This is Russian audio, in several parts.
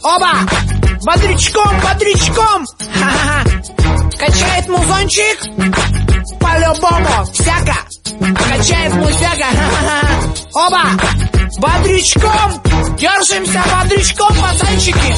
Оба! Бодрячком, бодрячком! Ха-ха-ха! Качает музончик? По-любому, всяко! Качает музяка! Ха-ха-ха! Оба! Бодрячком! Держимся бодрячком, пацанчики!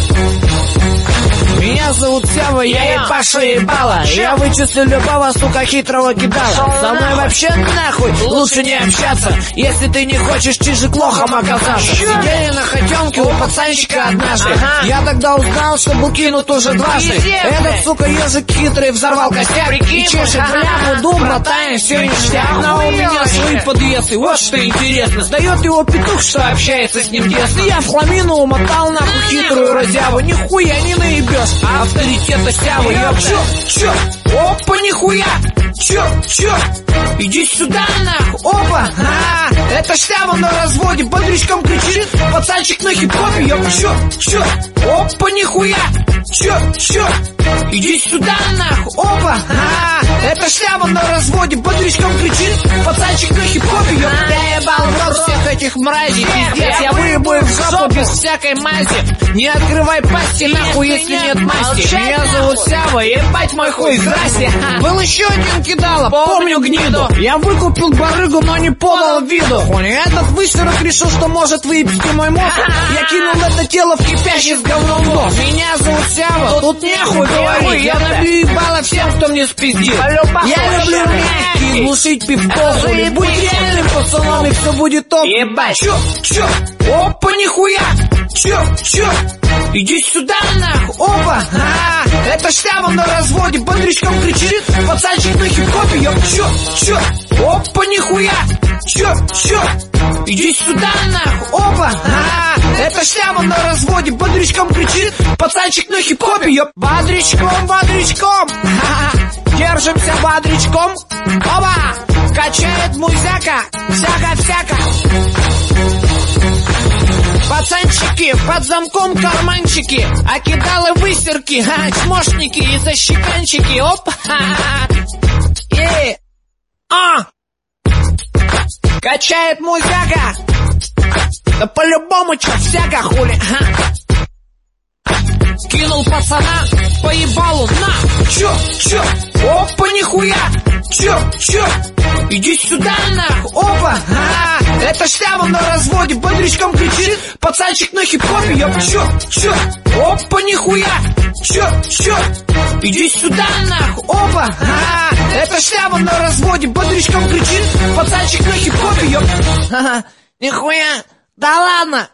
Меня зовут Сява, я ебашу ебала. Я вычислю любого, сука, хитрого кидала. Со мной вообще нахуй лучше не общаться, если ты не хочешь чижик лохом оказаться. Сидели на хотенке у пацанчика однажды. Я тогда узнал, что был кинут уже дважды. Этот, сука, ежик хитрый взорвал костяк и чешет бляху, дум, братан, все ништяк. Но у меня свои подъезды, вот что интересно. Сдает его петух, что общается с ним тесно. Я в хламину умотал нахуй хитрую разяву. Нихуя не наебешь авторитета Сявы. Я чё? Опа, нихуя! Чё? Иди сюда, нахуй! Опа! Это Сява на разводе, бодрячком кричит, пацанчик на хип-хопе. Я чё? Опа, нихуя! Чё? Иди сюда, нахуй! Опа! Это Сява на разводе, бодрячком кричит, пацанчик на хип-хопе. Я ебал в рот всех этих мразей, пиздец. Я выебу их в жопу без всякой мази. Не открывай пасти, нахуй, если нет масти. Меня зовут Сява, ебать мой хуй, здрасте. Был еще один кидала, помню гниду. Я выкупил барыгу, но не подал виду. Этот высерок решил, что может выебсти мой мозг. Я кинул это тело в кипящий с говном нос. Меня зовут Сява, тут нехуй говорить. Я набью ебало всем, кто мне спиздит. Я люблю мягкий, глушить пивко. Будь реальным пацаном, и все будет топ. Ебать. Чё? Опа, нихуя! Чё? Иди сюда, нахуй! Опа! Это Сява на разводе, бодрячком кричит, пацанчик на хип-хопе. Я чё? Опа, нихуя! Чё? Иди сюда, нахуй! Опа! Это Сява на разводе, бодрячком кричит, пацанчик на хип-хопе. Я бодрячком! Держимся бодрячком! Оба! Качает музяка! Всяко! Пацанчики, под замком карманчики, окидалы высерки, чмошники и защеканчики. Оп! Качает музяка! Да по-любому чё всяко хули. Кинул пацана по ебалу, на! Чё? Опа, нихуя! Чё? Иди сюда, нахуй! Опа! Это Сява на разводе, бодрячком кричит, пацанчик на хип-хопе. Я чё? Опа, нихуя! Чё? Иди сюда, нахуй! Опа! Это Сява на разводе, бодрячком кричит, пацанчик на хип-хопе. Я нихуя! Да ладно!